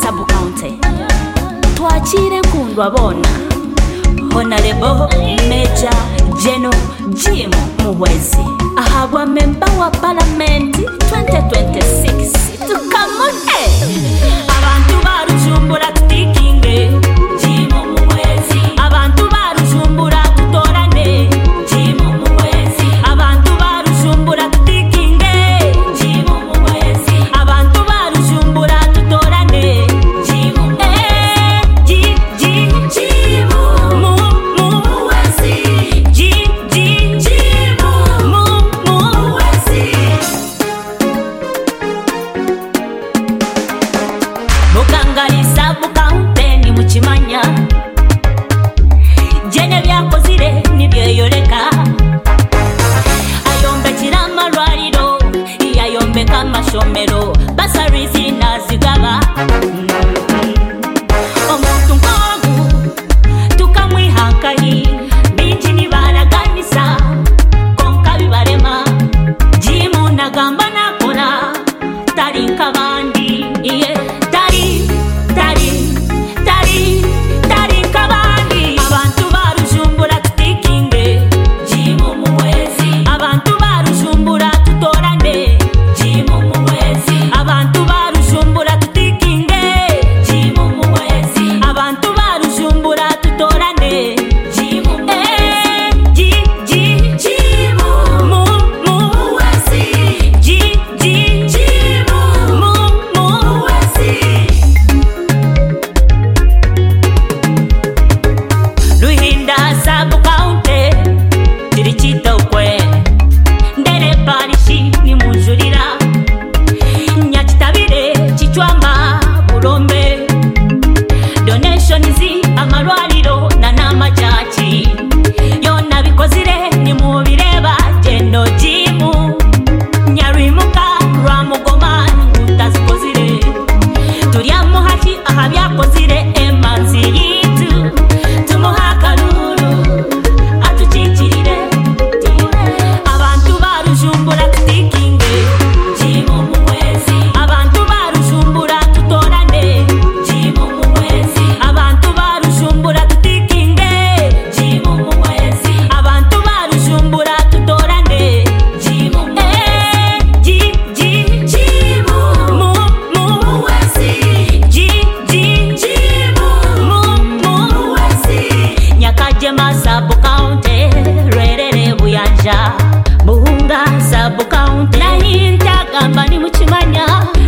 Sub County. Twachire nkundwa bona Honorable Major General Jim Muhwezi ahagwa member wa Parliament 2026 to come on abantu barujumbura tutikinge Jim Muhwezi abantu barujumbura tutorane Jim Muhwezi abantu barujumbura tutikinge Jim Muhwezi abantu barujumbura tutorane Jim Mukangali Sub County ni muchimanya Jene byakozire nibyeyoleka ayombekira amalwaliro yayombeka amashomero basarisi nazigaba omuntu nkogu tukamwihankayi bingi nibaraganisa konka bibarema Jimu nagamba nakora tari nk'abandi abantu barujumbura tutikinge Jim Muhwezi abantu barujumbura tutorane Jim Muhwezi abantu barujumbura tutikinge Jim Muhwezi abantu barujumbura tutorane Jim Muhwezi Luhinda Sub County Tirichita ukwe Ndere parishi ni mujurira Nyachitabire Chichwamba Burombe Donation zi amalwaliro na namachachi Yona bikozire ni mubireba Jeno Jimu Nyarimuka Ramugoma utazikozire Turiamu haki ahabyakozire emanzi yitu Tumuhakaruru atuchichirire abantu barujumbura tutikinge Jim Muhwezi abantu barujumbura tutorane Jim Muhwezi abantu barujumbura tutikinge Jim Muhwezi abantu barujumbura tutorane Jim Muhwezi Nyakajema Sub County Rwerere Buyanja Muhunga Sub County Nahinta gamba ni muchimanya